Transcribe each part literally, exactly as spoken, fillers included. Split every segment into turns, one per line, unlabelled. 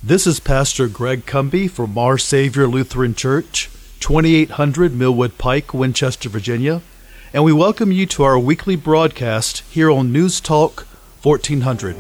This is Pastor Greg Cumby from Our Savior Lutheran Church, twenty-eight hundred Millwood Pike, Winchester, Virginia, and we welcome you to our weekly broadcast here on News Talk fourteen hundred.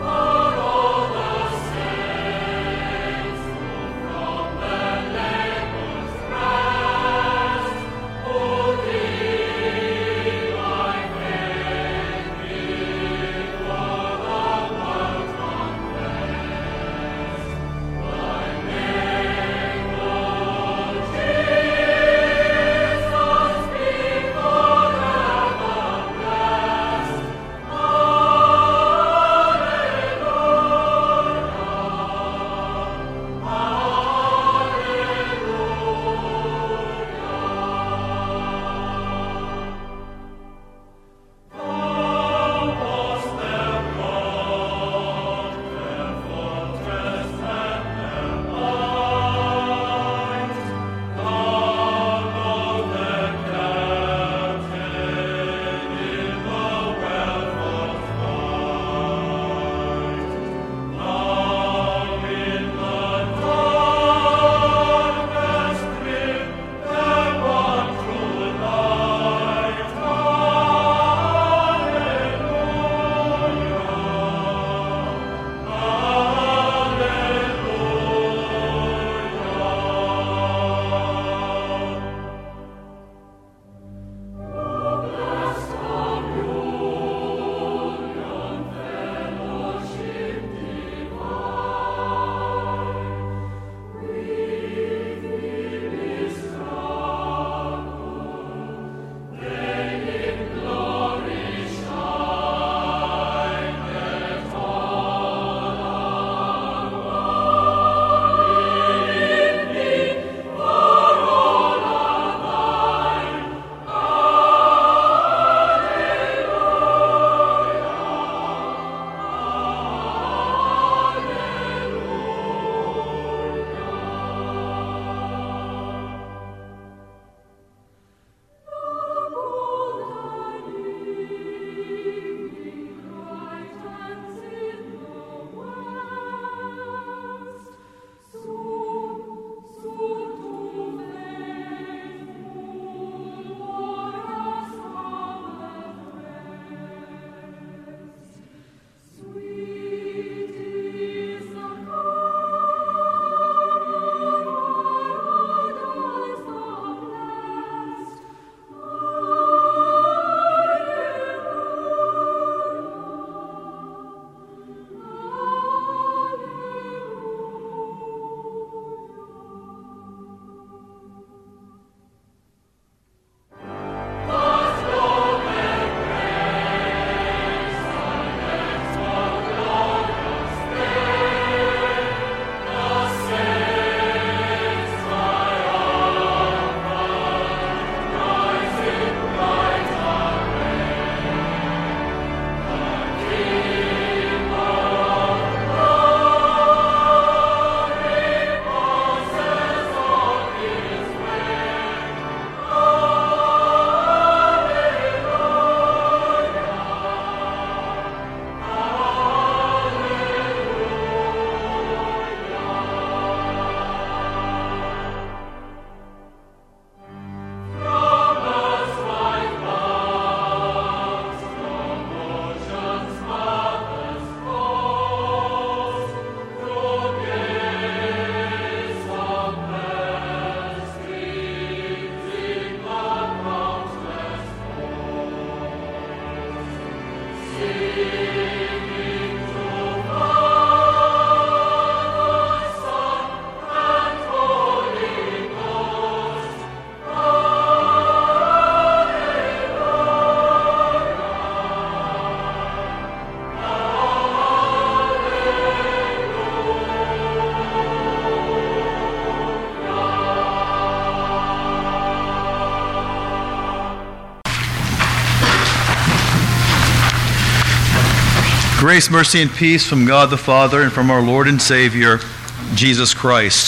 Grace, mercy, and peace from God the Father and from our Lord and Savior, Jesus Christ.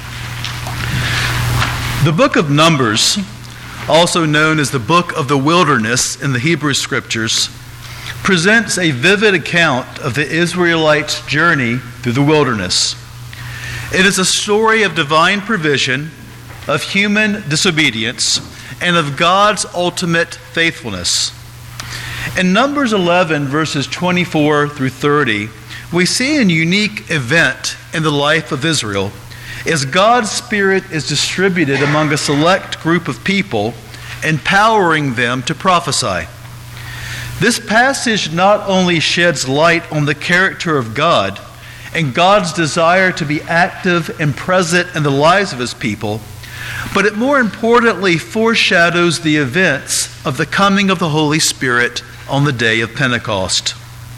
The book of Numbers, also known as the book of the wilderness in the Hebrew Scriptures, presents a vivid account of the Israelites' journey through the wilderness. It is a story of divine provision, of human disobedience, and of God's ultimate faithfulness. In Numbers eleven, verses twenty-four through thirty, we see a unique event in the life of Israel as God's Spirit is distributed among a select group of people, empowering them to prophesy. This passage not only sheds light on the character of God and God's desire to be active and present in the lives of his people, but it more importantly foreshadows the events of the coming of the Holy Spirit on the day of Pentecost.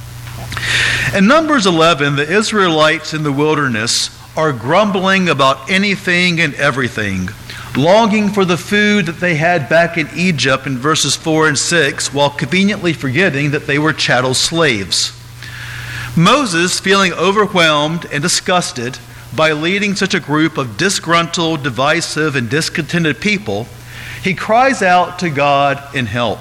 In Numbers eleven, the Israelites in the wilderness are grumbling about anything and everything, longing for the food that they had back in Egypt in verses four and six, while conveniently forgetting that they were chattel slaves. Moses, feeling overwhelmed and disgusted by leading such a group of disgruntled, divisive, and discontented people, he cries out to God in help.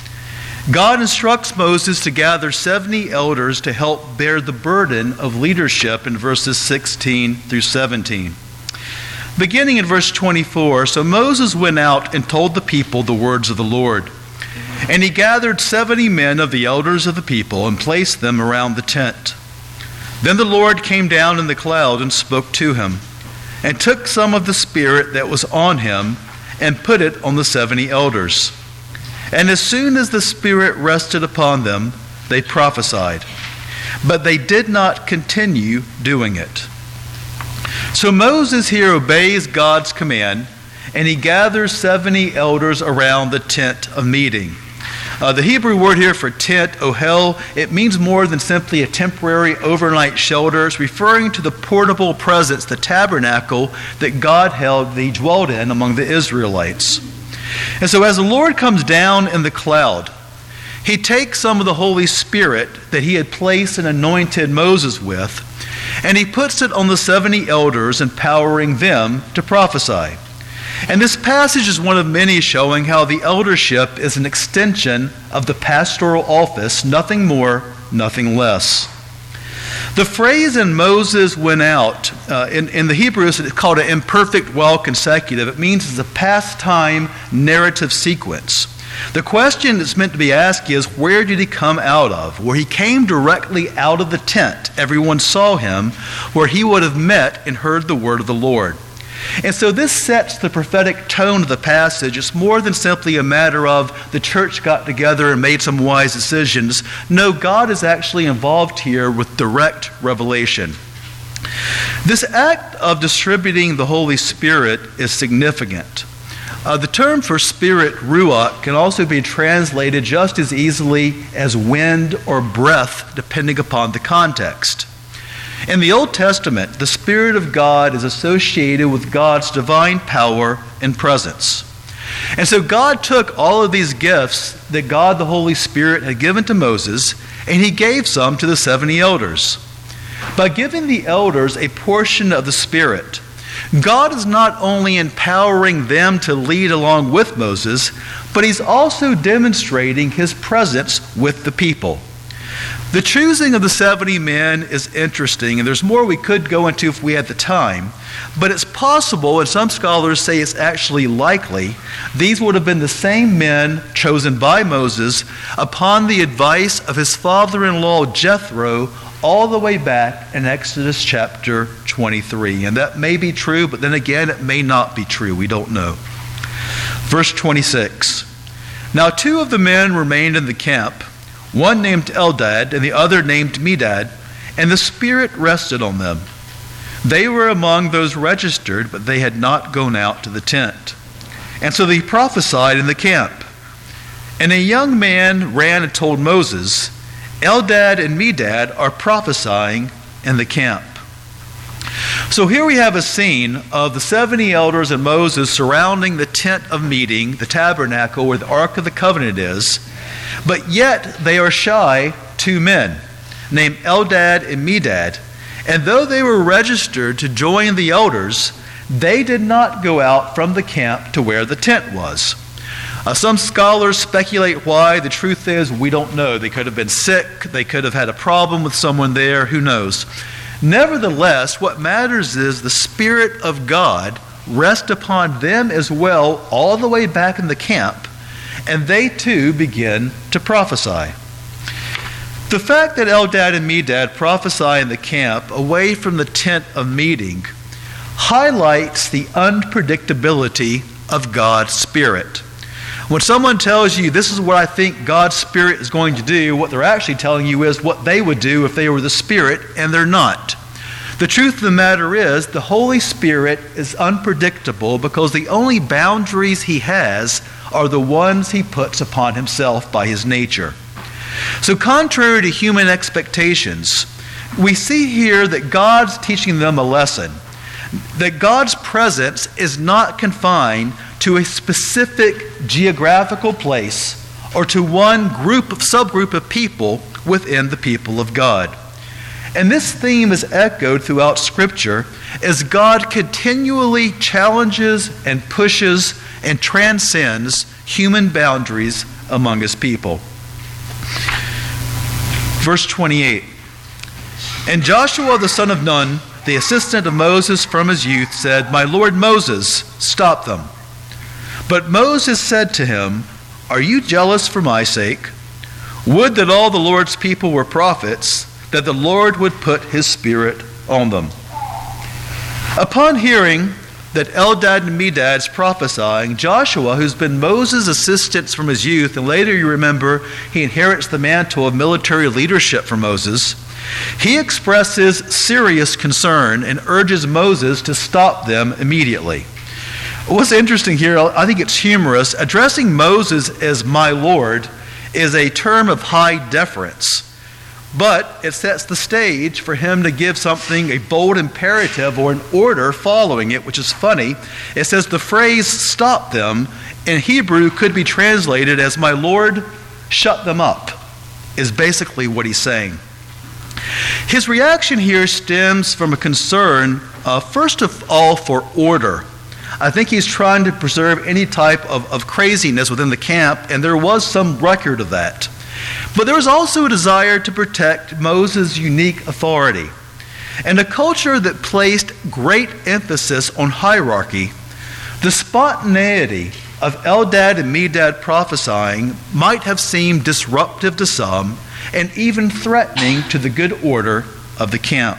God instructs Moses to gather seventy elders to help bear the burden of leadership in verses sixteen through seventeen. Beginning in verse twenty-four, so Moses went out and told the people the words of the Lord. And he gathered seventy men of the elders of the people and placed them around the tent. Then the Lord came down in the cloud and spoke to him, and took some of the Spirit that was on him and put it on the seventy elders. And as soon as the Spirit rested upon them, they prophesied. But they did not continue doing it. So Moses here obeys God's command, and he gathers seventy elders around the tent of meeting. Uh, the Hebrew word here for tent, ohel, it means more than simply a temporary overnight shelter. It's referring to the portable presence, the tabernacle that God held, that he dwelled in among the Israelites. And so as the Lord comes down in the cloud, he takes some of the Holy Spirit that he had placed and anointed Moses with, and he puts it on the seventy elders, empowering them to prophesy. And this passage is one of many showing how the eldership is an extension of the pastoral office, nothing more, nothing less. The phrase "in Moses went out," uh, in, in the Hebrew it's called an imperfect while consecutive. It means it's a past time narrative sequence. The question that's meant to be asked is, where did he come out of? Where he came directly out of the tent. Everyone saw him, where he would have met and heard the word of the Lord. And so this sets the prophetic tone of the passage. It's more than simply a matter of the church got together and made some wise decisions. No, God is actually involved here with direct revelation. This act of distributing the Holy Spirit is significant. Uh, the term for spirit, ruach, can also be translated just as easily as wind or breath, depending upon the context. In the Old Testament, the Spirit of God is associated with God's divine power and presence. And so God took all of these gifts that God the Holy Spirit had given to Moses, and he gave some to the seventy elders. By giving the elders a portion of the Spirit, God is not only empowering them to lead along with Moses, but he's also demonstrating his presence with the people. The choosing of the seventy men is interesting, and there's more we could go into if we had the time, but it's possible, and some scholars say it's actually likely, these would have been the same men chosen by Moses upon the advice of his father-in-law Jethro all the way back in Exodus chapter twenty-three. And that may be true, but then again, it may not be true. We don't know. Verse twenty-six. Now two of the men remained in the camp, one named Eldad and the other named Medad, and the Spirit rested on them. They were among those registered, but they had not gone out to the tent. And so they prophesied in the camp. And a young man ran and told Moses, Eldad and Medad are prophesying in the camp. So here we have a scene of the seventy elders and Moses surrounding the tent of meeting, the tabernacle where the Ark of the Covenant is, but yet they are shy two men named Eldad and Medad, and though they were registered to join the elders, they did not go out from the camp to where the tent was. Uh, some scholars speculate why. The truth is, we don't know. They could have been sick. They could have had a problem with someone there. Who knows? Nevertheless, what matters is the Spirit of God rest upon them as well, all the way back in the camp, and they too begin to prophesy. The fact that Eldad and Medad prophesy in the camp away from the tent of meeting highlights the unpredictability of God's Spirit. When someone tells you, this is what I think God's Spirit is going to do, what they're actually telling you is what they would do if they were the Spirit, and they're not. The truth of the matter is, the Holy Spirit is unpredictable because the only boundaries he has are the ones he puts upon himself by his nature. So contrary to human expectations, we see here that God's teaching them a lesson, that God's presence is not confined to a specific geographical place or to one group of subgroup of people within the people of God. And this theme is echoed throughout Scripture as God continually challenges and pushes and transcends human boundaries among his people. Verse twenty-eight. And Joshua the son of Nun, the assistant of Moses from his youth, said, My Lord Moses, stop them. But Moses said to him, Are you jealous for my sake? Would that all the Lord's people were prophets, that the Lord would put his Spirit on them. Upon hearing that Eldad and Medad is prophesying, Joshua, who's been Moses' assistant from his youth, and later you remember he inherits the mantle of military leadership from Moses, he expresses serious concern and urges Moses to stop them immediately. What's interesting here, I think it's humorous, addressing Moses as my Lord is a term of high deference. But it sets the stage for him to give something, a bold imperative or an order following it, which is funny. It says the phrase stop them in Hebrew could be translated as my Lord, shut them up, is basically what he's saying. His reaction here stems from a concern, uh, first of all, for order. I think he's trying to preserve any type of, of craziness within the camp, and there was some record of that. But there was also a desire to protect Moses' unique authority. And a culture that placed great emphasis on hierarchy, the spontaneity of Eldad and Medad prophesying might have seemed disruptive to some and even threatening to the good order of the camp.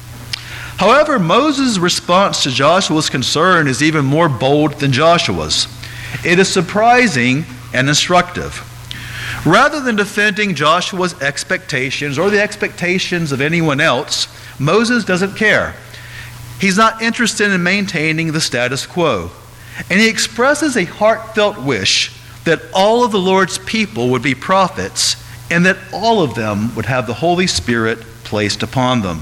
However, Moses' response to Joshua's concern is even more bold than Joshua's. It is surprising and instructive. Rather than defending Joshua's expectations or the expectations of anyone else, Moses doesn't care. He's not interested in maintaining the status quo. And he expresses a heartfelt wish that all of the Lord's people would be prophets and that all of them would have the Holy Spirit placed upon them.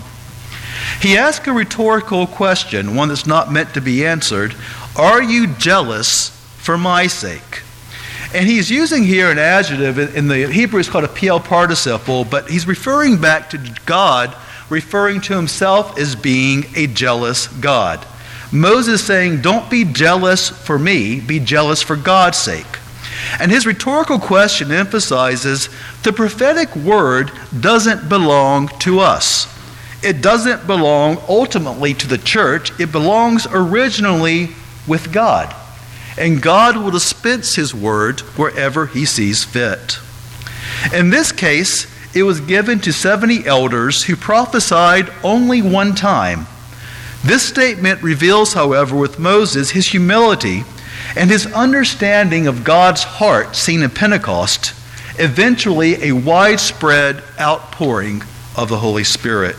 He asks a rhetorical question, one that's not meant to be answered. Are you jealous for my sake? And he's using here an adjective. In the Hebrew it's called a piel participle, but he's referring back to God, referring to himself as being a jealous God. Moses saying, don't be jealous for me, be jealous for God's sake. And his rhetorical question emphasizes the prophetic word doesn't belong to us. It doesn't belong ultimately to the church. It belongs originally with God. And God will dispense his word wherever he sees fit. In this case, it was given to seventy elders who prophesied only one time. This statement reveals, however, with Moses his humility and his understanding of God's heart seen in Pentecost, eventually a widespread outpouring of the Holy Spirit.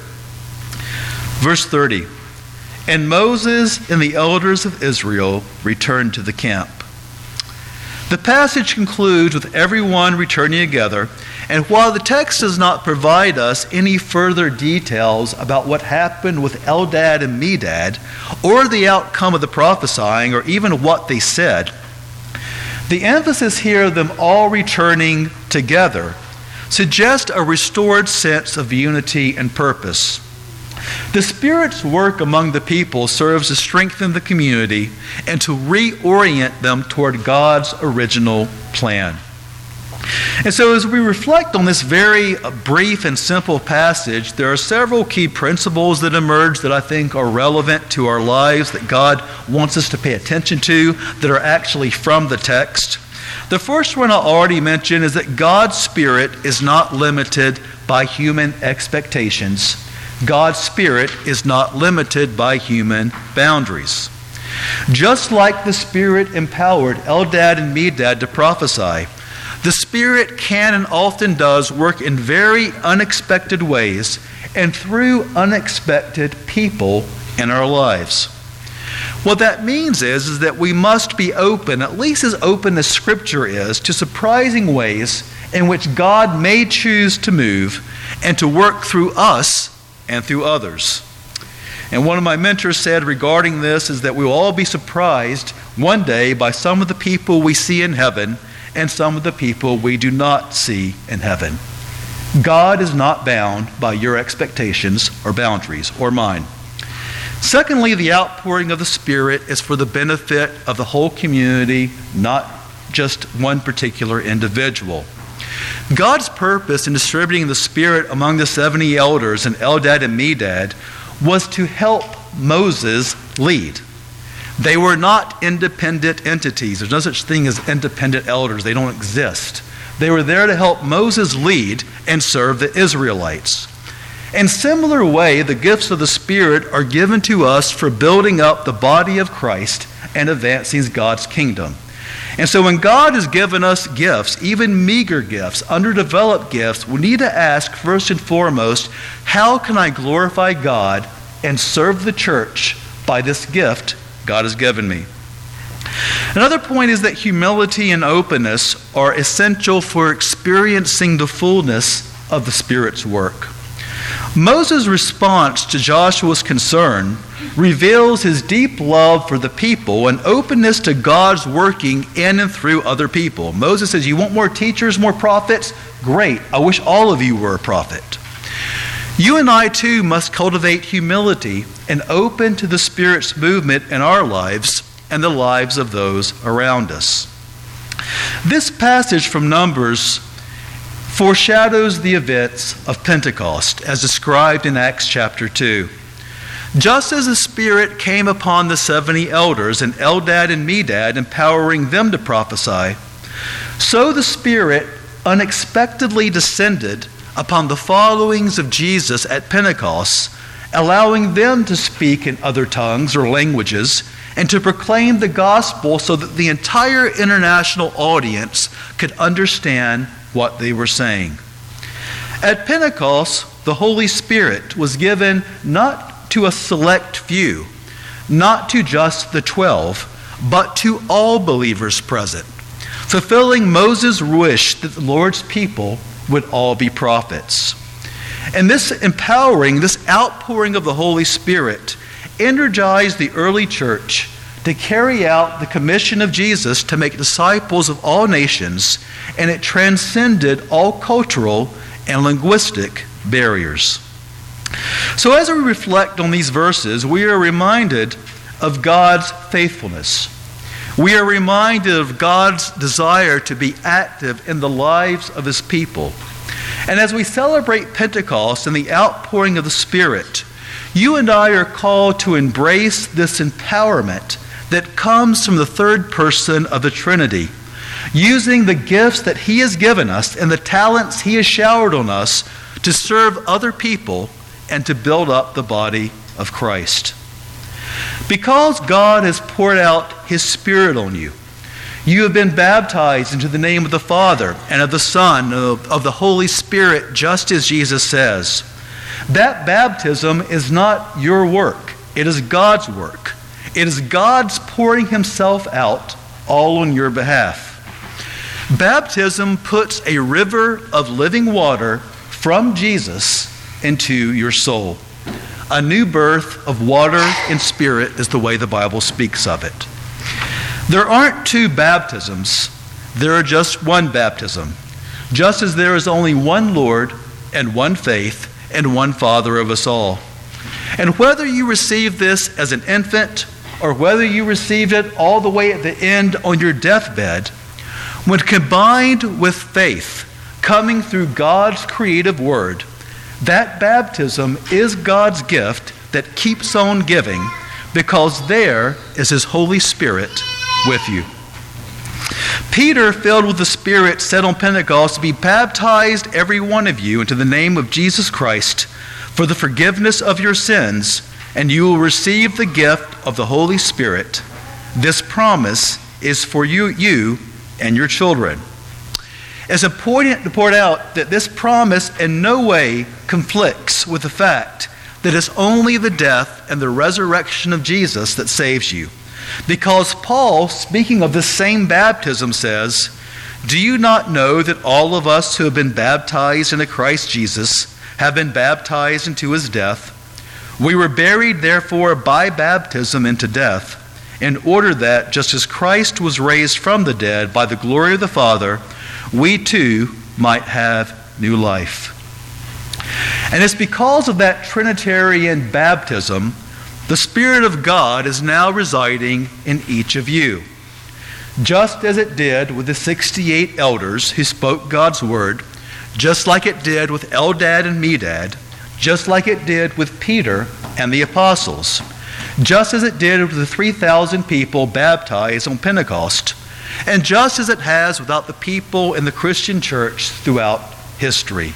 Verse thirty. And Moses and the elders of Israel returned to the camp. The passage concludes with everyone returning together, and while the text does not provide us any further details about what happened with Eldad and Medad, or the outcome of the prophesying, or even what they said, the emphasis here of them all returning together suggests a restored sense of unity and purpose. The Spirit's work among the people serves to strengthen the community and to reorient them toward God's original plan. And so as we reflect on this very brief and simple passage, there are several key principles that emerge that I think are relevant to our lives, that God wants us to pay attention to, that are actually from the text. The first one I already mentioned is that God's Spirit is not limited by human expectations. God's Spirit is not limited by human boundaries. Just like the Spirit empowered Eldad and Medad to prophesy, the Spirit can and often does work in very unexpected ways and through unexpected people in our lives. What that means is, is that we must be open, at least as open as Scripture is, to surprising ways in which God may choose to move and to work through us and through others. And one of my mentors said regarding this is that we will all be surprised one day by some of the people we see in heaven and some of the people we do not see in heaven. God is not bound by your expectations or boundaries or mine. Secondly, the outpouring of the Spirit is for the benefit of the whole community, not just one particular individual. God's purpose in distributing the Spirit among the seventy elders and Eldad and Medad was to help Moses lead. They were not independent entities. There's no such thing as independent elders. They don't exist. They were there to help Moses lead and serve the Israelites. In similar way, the gifts of the Spirit are given to us for building up the body of Christ and advancing God's kingdom. And so when God has given us gifts, even meager gifts, underdeveloped gifts, we need to ask first and foremost, how can I glorify God and serve the church by this gift God has given me? Another point is that humility and openness are essential for experiencing the fullness of the Spirit's work. Moses' response to Joshua's concern reveals his deep love for the people and openness to God's working in and through other people. Moses says, you want more teachers, more prophets? Great. I wish all of you were a prophet. You and I too must cultivate humility and open to the Spirit's movement in our lives and the lives of those around us. This passage from Numbers foreshadows the events of Pentecost as described in Acts chapter two. Just as the Spirit came upon the seventy elders and Eldad and Medad, empowering them to prophesy, so the Spirit unexpectedly descended upon the followings of Jesus at Pentecost, allowing them to speak in other tongues or languages and to proclaim the gospel so that the entire international audience could understand what they were saying. At Pentecost, the Holy Spirit was given not to a select few, not to just the twelve, but to all believers present, fulfilling Moses' wish that the Lord's people would all be prophets. And this empowering, this outpouring of the Holy Spirit energized the early church to carry out the commission of Jesus to make disciples of all nations, and it transcended all cultural and linguistic barriers. So as we reflect on these verses, we are reminded of God's faithfulness. We are reminded of God's desire to be active in the lives of His people. And as we celebrate Pentecost and the outpouring of the Spirit, you and I are called to embrace this empowerment that comes from the third person of the Trinity, using the gifts that He has given us and the talents He has showered on us to serve other people and to build up the body of Christ. Because God has poured out His Spirit on you, you have been baptized into the name of the Father and of the Son, of, of the Holy Spirit, just as Jesus says. That baptism is not your work. It is God's work. It is God's pouring Himself out all on your behalf. Baptism puts a river of living water from Jesus into your soul. A new birth of water and spirit is the way the Bible speaks of it. There aren't two baptisms. There are just one baptism. Just as there is only one Lord and one faith and one Father of us all. And whether you receive this as an infant or whether you received it all the way at the end on your deathbed, When combined with faith coming through God's creative word, that baptism is God's gift that keeps on giving, because there is His Holy Spirit with you. Peter, filled with the Spirit, said on Pentecost, "Be baptized, every one of you, into the name of Jesus Christ for the forgiveness of your sins, and you will receive the gift of the Holy Spirit. This promise is for you, you and your children." It's important to point out that this promise in no way conflicts with the fact that it's only the death and the resurrection of Jesus that saves you. Because Paul, speaking of this same baptism, says, "Do you not know that all of us who have been baptized into Christ Jesus have been baptized into His death? We were buried, therefore, by baptism into death, in order that, just as Christ was raised from the dead by the glory of the Father, we too might have new life." And it's because of that Trinitarian baptism, the Spirit of God is now residing in each of you. Just as it did with the sixty-eight elders who spoke God's word, just like it did with Eldad and Medad, just like it did with Peter and the apostles, just as it did with the three thousand people baptized on Pentecost, and just as it has without the people in the Christian church throughout history.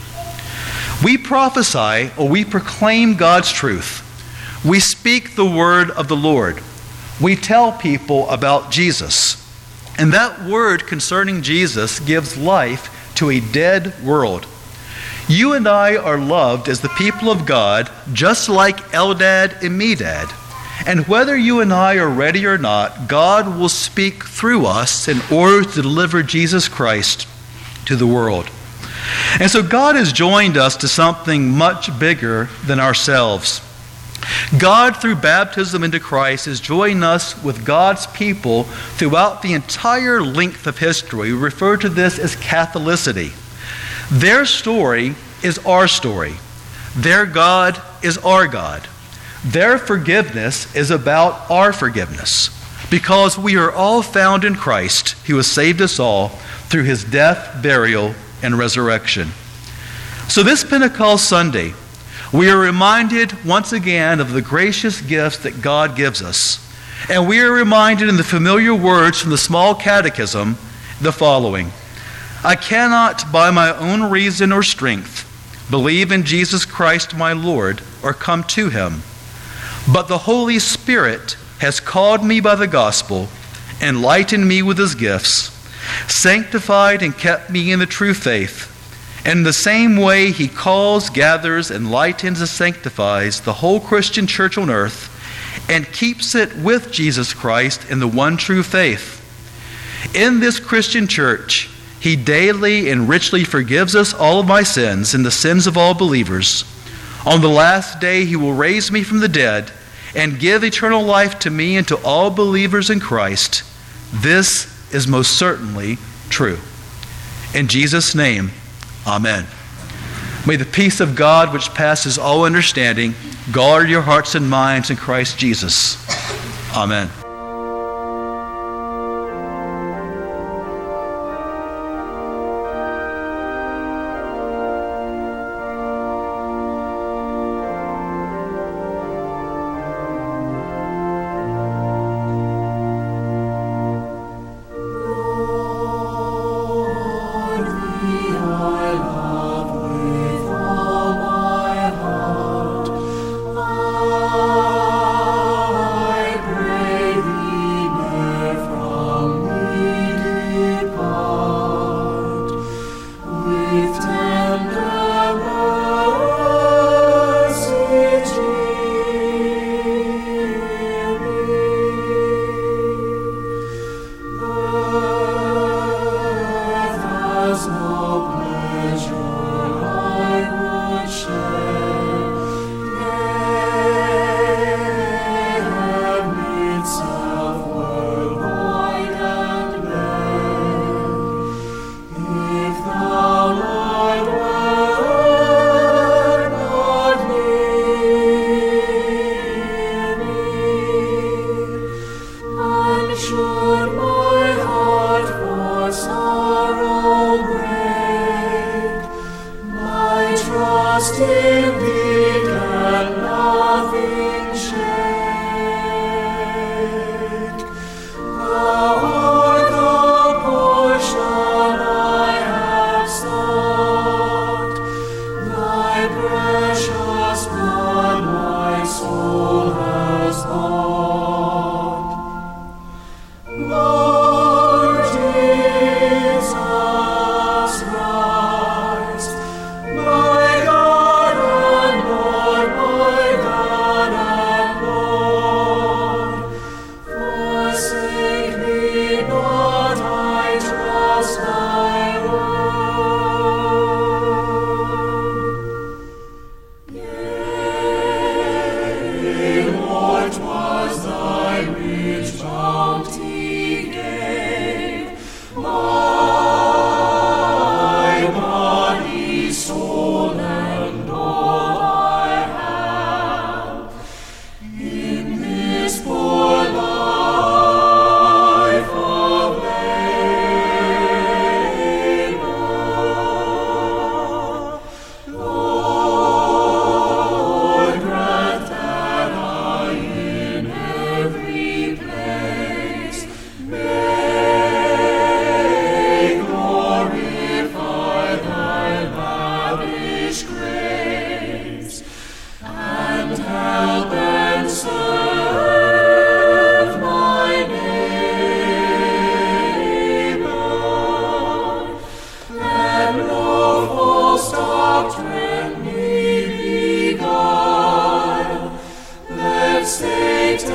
We prophesy, or we proclaim God's truth. We speak the word of the Lord. We tell people about Jesus. And that word concerning Jesus gives life to a dead world. You and I are loved as the people of God, just like Eldad and Medad. And whether you and I are ready or not, God will speak through us in order to deliver Jesus Christ to the world. And so God has joined us to something much bigger than ourselves. God, through baptism into Christ, is joining us with God's people throughout the entire length of history. We refer to this as Catholicity. Their story is our story. Their God is our God. Their forgiveness is about our forgiveness, because we are all found in Christ, who has saved us all through His death, burial, and resurrection. So this Pentecost Sunday, we are reminded once again of the gracious gifts that God gives us. And we are reminded in the familiar words from the Small Catechism the following: "I cannot by my own reason or strength believe in Jesus Christ my Lord or come to Him. But the Holy Spirit has called me by the gospel, enlightened me with His gifts, sanctified and kept me in the true faith. In the same way He calls, gathers, enlightens, and sanctifies the whole Christian church on earth, and keeps it with Jesus Christ in the one true faith. In this Christian church, He daily and richly forgives us all of my sins and the sins of all believers. On the last day He will raise me from the dead and give eternal life to me and to all believers in Christ. This is most certainly true." In Jesus' name, amen. May the peace of God, which passes all understanding, guard your hearts and minds in Christ Jesus. Amen.
I pray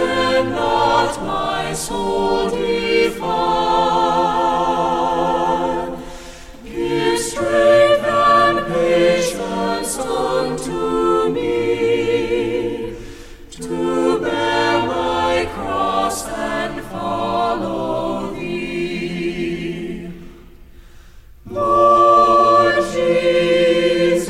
Let not my soul defile. Give strength and patience unto me, to bear my cross and follow thee. Lord Jesus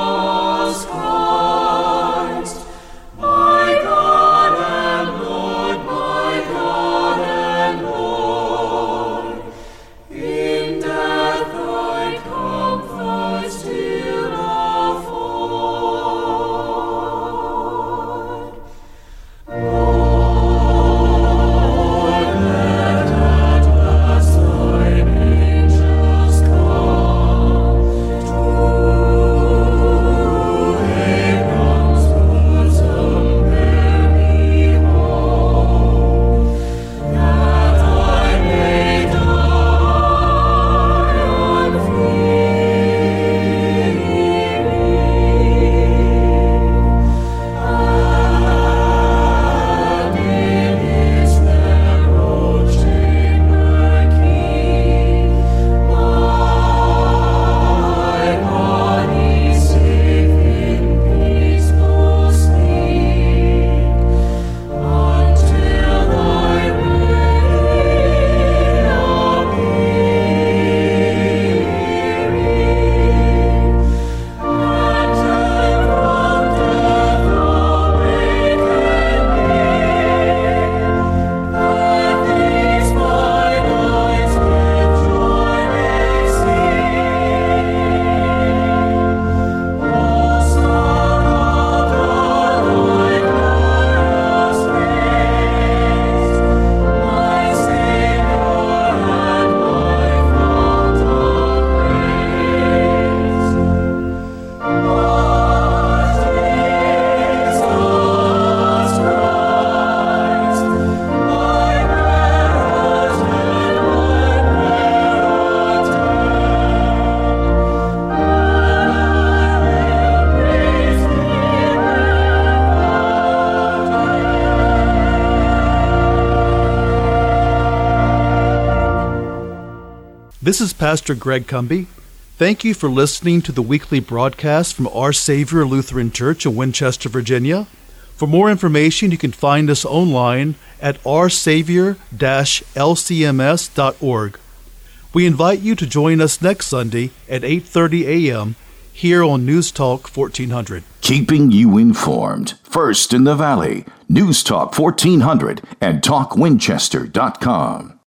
Christ, my God and Lord, my God and Lord, in death thy comfort still afford. Lord, let at last thine angels come to Abraham's bosom, bear me home, that I may die unfeeling, and in his narrow chamber keep my body safe in peaceful sleep, until thy reign appearing, and then from death awaken me, that these my nights with joy may sing. O Son of God, thy glorious rays, my Savior and my fount of praise. Lord Jesus Christ, my bearers and my prayer attend, and I will praise thee without end.
This is Pastor Greg Cumby. Thank you for listening to the weekly broadcast from Our Savior Lutheran Church in Winchester, Virginia. For more information, you can find us online at our savior dash l c m s dot org. We invite you to join us next Sunday at eight thirty a.m. here on News Talk fourteen hundred.
Keeping you informed. First in the Valley. News Talk fourteen hundred and talk winchester dot com.